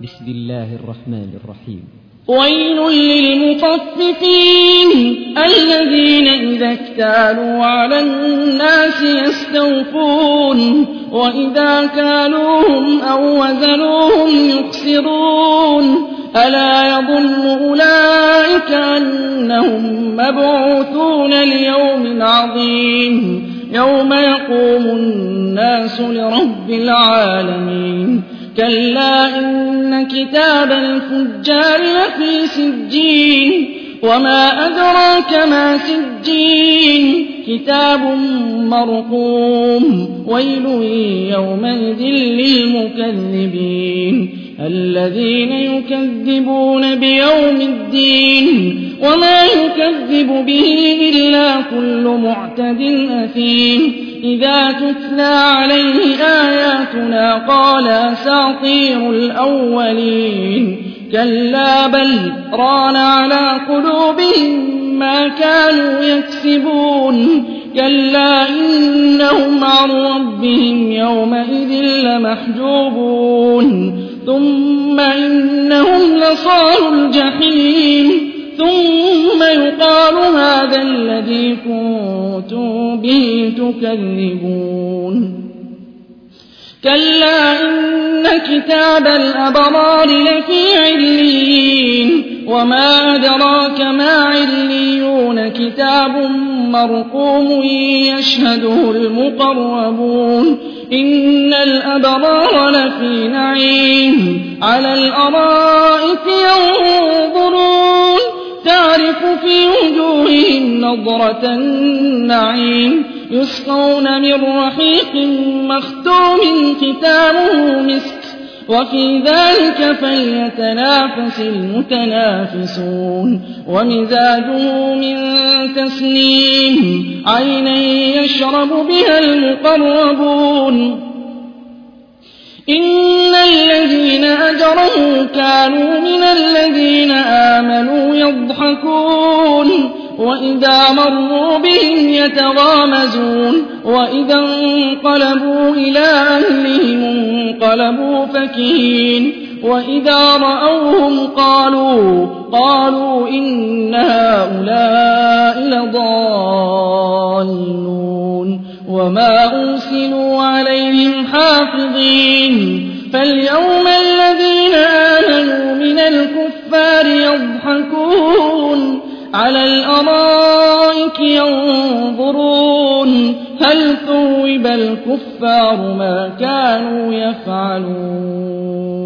بسم الله الرحمن الرحيم. ويل للمطففين الذين إذا اكتالوا على الناس يستوفون وإذا كالوهم أو وزنوهم يخسرون ألا يظن أولئك أنهم مبعوثون ليوم عظيم يوم يقوم الناس لرب العالمين كلا إن كتاب الفجار لفي سجين وما أدراك ما سجين كتاب مرقوم ويل يومئذ للمكذبين الذين يكذبون بيوم الدين وما يكذب به إلا كل معتد أثيم إذا تتلى عليه آياتنا قال أساطير الأولين كلا بل ران على قلوبهم ما كانوا يكسبون كلا إنهم عن ربهم يومئذ لمحجوبون ثم إنهم لصالوا الجحيم ثم يقال هذا الذي كنتم به تكذبون كلا إن كتاب الأبرار لفي عليين وما أدراك ما عليون كتاب مرقوم يشهده المقربون إن الأبرار لفي نعيم على الأرائك ينظرون تعرف في وجوههم نضرة النعيم يسقون من رحيق مختوم ختامه مسك وفي ذلك فليتنافس المتنافسون ومزاجه من تسنيم عينا يشرب بها المقربون إن الذين أجرموا كانوا من الذين آمنوا يضحكون وإذا مروا بهم يتغامزون وإذا انقلبوا إلى أهلهم انقلبوا فكهين وإذا رأوهم قالوا إن هؤلاء لضالون وما أرسلوا عليهم حافظين فاليوم الذين آمنوا من الكفار يضحكون على الأرائك ينظرون هل ثوب الكفار ما كانوا يفعلون